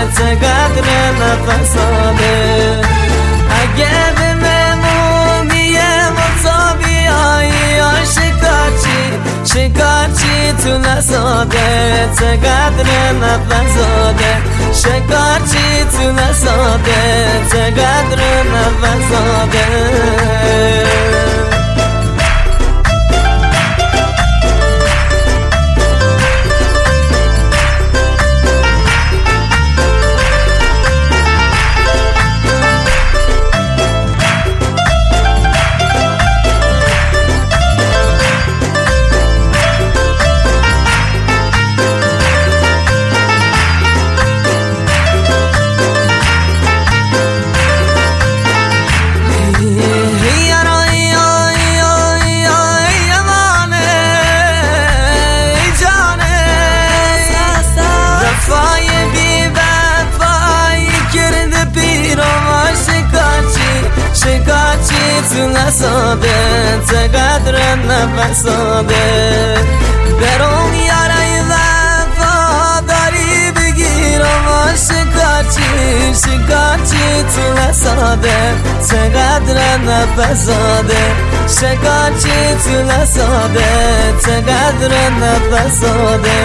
چقدر نفساده. اگه بمونی و بیایی شکارچی تو نساده، چقدر نفساده. شکارچی تو نساده، چقدر نفساده. تو نساده، چقدر نفساده. برون یاره وفاداری بگیرم و شکارچی تو نساده، چقدر نفساده. شکارچی تو نساده، چقدر نفساده.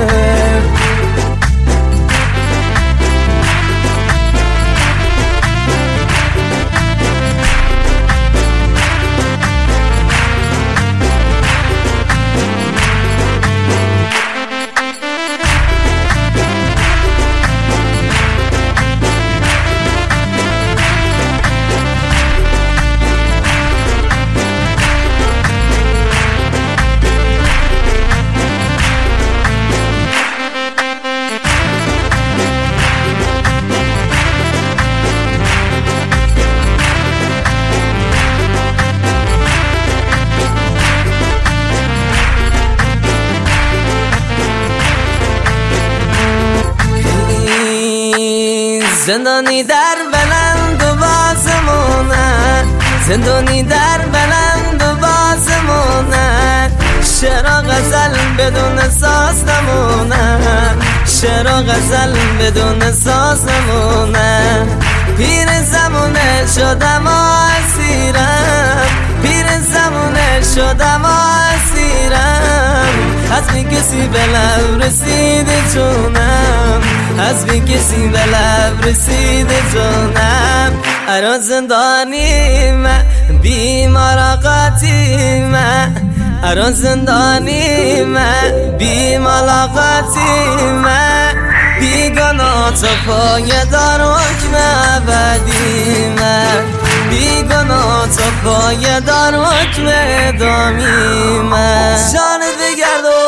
زندانی در بلند و بازمونه، زندانی در بلند و بازمونه. شعر و غزل بدون ساز نمونه، شعر و غزل بدون ساز نمونه. پیر زمونه شدم و اسیرم، پیر زمونه شدم و اسیرم. از بی کسی به لب رسید جونم، از بی کسی به لب رسید جونم. ارا زندانی من بیمار قاطی من، ارا زندانی من بیملاقاتی من. بیگناه تو پای دار حکم ابدی من، بیگناه تو پای دار حکم ادامی من. جان بگردو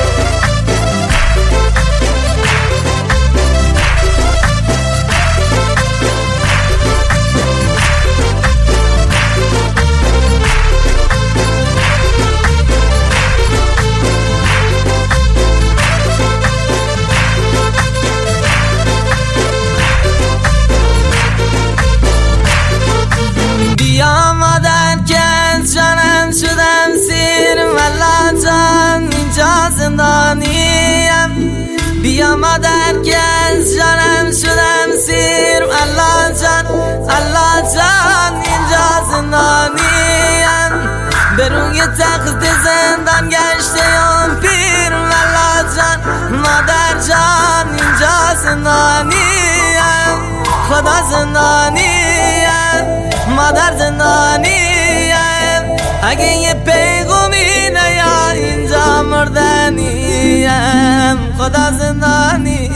بیا مادر که از جانم شدم سیر. الله جان الله جان اینجا زندانیم، به روی تخت زندان گشتم پیر. الله جان مادر جان اینجا زندانیم، خدا زندانیم، مادر زندانیم. اگه یه پیغامی نیا اینجا مردنیم، خدا زندانی